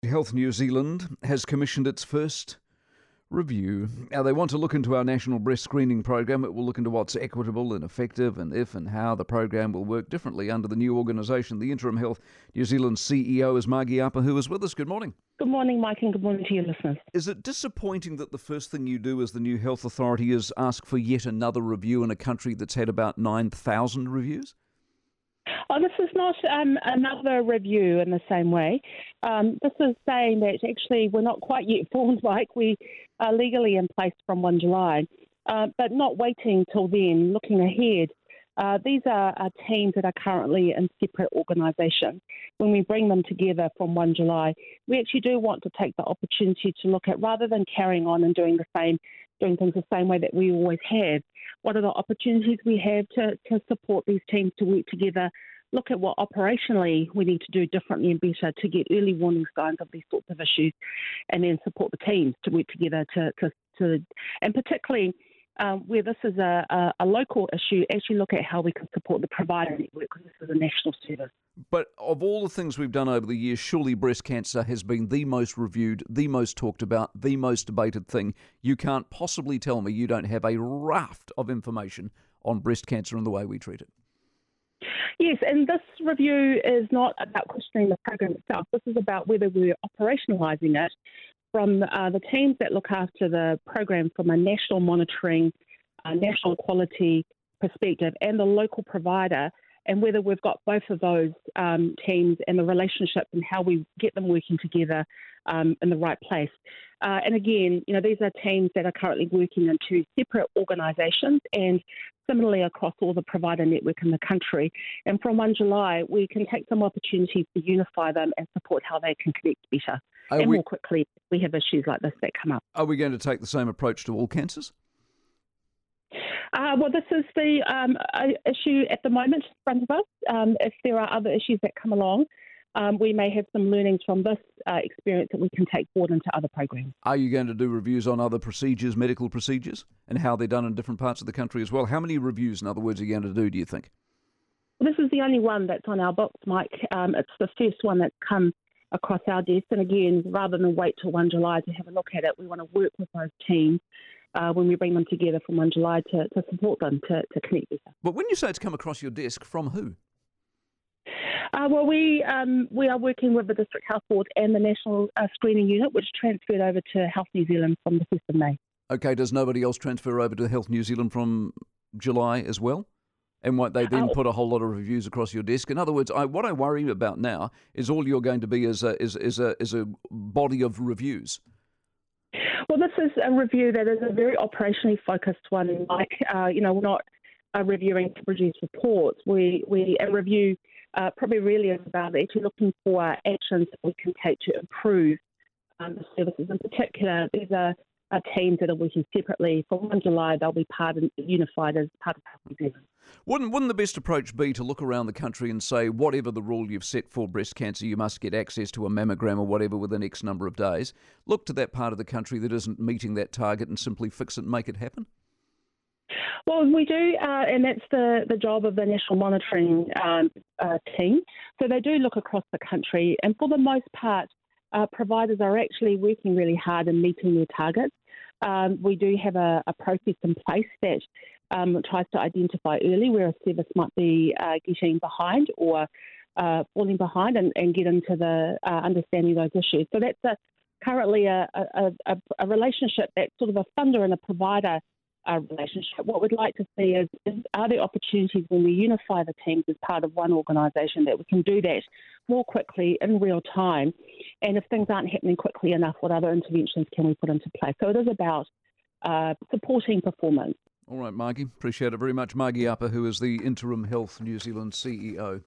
Health New Zealand has commissioned its first review. Now, they want to look into our national breast screening program. It will look into what's equitable and effective and if and how the program will work differently under the new organisation. The interim Health New Zealand CEO is Margie Apa, who is with us. Good morning. Good morning, Mike, and good morning to your listeners. Is it disappointing that the first thing you do as the new health authority is ask for yet another review in a country that's had about 9,000 reviews? Oh, this is not another review in the same way. This is saying that actually we're not quite yet formed, Mike. We are legally in place from 1 July, but not waiting till then, looking ahead. These are teams that are currently in separate organisations. When we bring them together from 1 July, we actually do want to take the opportunity to look at, rather than carrying on and doing things the same way that we always have, what are the opportunities we have to support these teams to work together, look at what operationally we need to do differently and better to get early warning signs of these sorts of issues, and then support the teams to work together to and particularly where this is a local issue, actually look at how we can support the provider network, because this is a national service. But of all the things we've done over the years, surely breast cancer has been the most reviewed, the most talked about, the most debated thing. You can't possibly tell me you don't have a raft of information on breast cancer and the way we treat it. Yes, and this review is not about questioning the program itself. This is about whether we're operationalising it from the teams that look after the program from a national monitoring, national quality perspective, and the local provider, and whether we've got both of those teams and the relationship and how we get them working together in the right place. And again, these are teams that are currently working in two separate organisations, and similarly across all the provider network in the country. And from 1 July, we can take some opportunities to unify them and support how they can connect better more quickly. We have issues like this that come up. Are we going to take the same approach to all cancers? Well, this is the issue at the moment in front of us. If there are other issues that come along, we may have some learnings from this experience that we can take forward into other programs. Are you going to do reviews on other procedures, medical procedures, and how they're done in different parts of the country as well? How many reviews, in other words, are you going to do you think? This is the only one that's on our books, Mike. It's the first one that's come across our desk. And again, rather than wait till 1 July to have a look at it, we want to work with those teams when we bring them together from 1 July to support them to connect better. But when you say it's come across your desk, from who? Well, we are working with the District Health Board and the National Screening Unit, which transferred over to Health New Zealand from the 1st of May. Okay, does nobody else transfer over to Health New Zealand from July as well? And won't they then put a whole lot of reviews across your desk? In other words, what I worry about now is all you're going to be is a body of reviews. Well, this is a review that is a very operationally focused one. Like, we're not reviewing to produce reports. A review probably really is about actually looking for actions that we can take to improve the services. In particular, these are teams that are working separately. From 1 July, they'll be unified as part of Health New Zealand. Wouldn't the best approach be to look around the country and say, whatever the rule you've set for breast cancer, you must get access to a mammogram or whatever within X number of days? Look to that part of the country that isn't meeting that target and simply fix it and make it happen? Well, we do, and that's the job of the National Monitoring team. So they do look across the country, and for the most part, providers are actually working really hard in meeting their targets. We do have a process in place that tries to identify early where a service might be getting behind or falling behind and get into the understanding those issues. So that's currently a relationship that's sort of a funder and a provider relationship. What we'd like to see is are there opportunities when we unify the teams as part of one organisation that we can do that more quickly in real time? And if things aren't happening quickly enough, what other interventions can we put into place? So it is about supporting performance. All right, Margie, appreciate it very much. Margie Apa, who is the interim Health New Zealand CEO.